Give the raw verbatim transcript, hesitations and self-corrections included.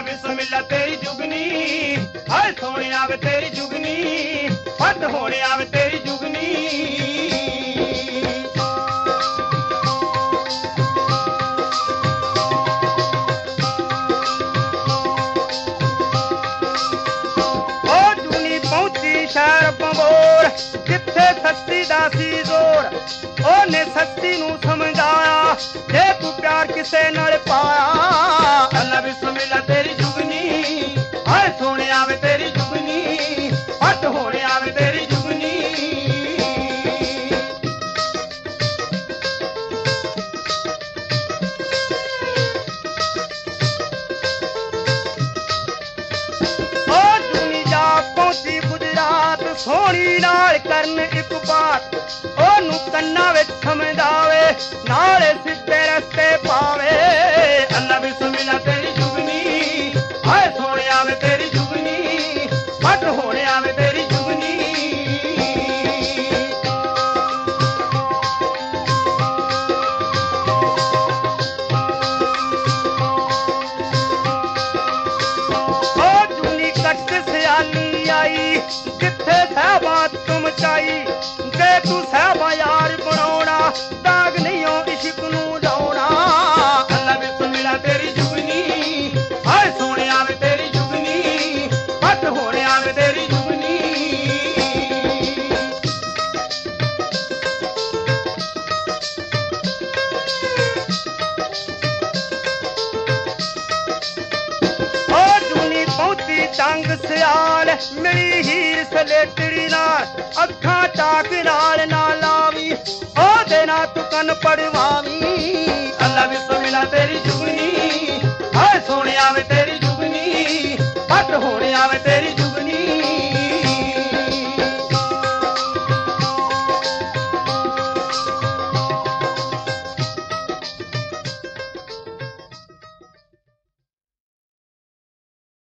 बिस्मिल्लाह तेरी जुगनी हाय सोने आवे तेरी जुगनी फट होने आवे तेरी जुगनी ओ जुगनी पहुंची शहर बंबोर जिथे सस्ती दासी जोर ओने सस्ती नू समझाया जे तू प्यार किसे नाल पाया अल्लाह बिस्मिल्लाह तेरी जुगनी हाय सोने आवे तेरी जुगनी फट होने आवे तेरी जुगनी ओ जुगनी जा पहुंची गुजरात सोनी नाल करन इक बात ओनू कन्ना विच समझावे नाले सिद्धे रस्ते पावे अल्लाह बिस्मिल्लाह तेरी जुगनी हाय सोने आवे तेरी जुगनी फट होने आवे तेरी जुगनी ओ जुगनी कट सियाली आई जिथे सहबा तुम चाई जे तू सहबा यार बनाउणा दाग नहीं हो इश्क नू लाउणा अल्लाह बिस्मिल्लाह तेरी जुगनी हाय सोने आवे तेरी जुगनी फट होने आवे तेरी जुगनी ओ जुगनी पहुंची टंग सियाल मिली हीर सलेटड़ी नाल अखां टाक नाल ना लावी ओदे ना तू कन पड़वावी अल्लाह बिस्मिल्लाह तेरी जुगनी हाय सोने आवे तेरी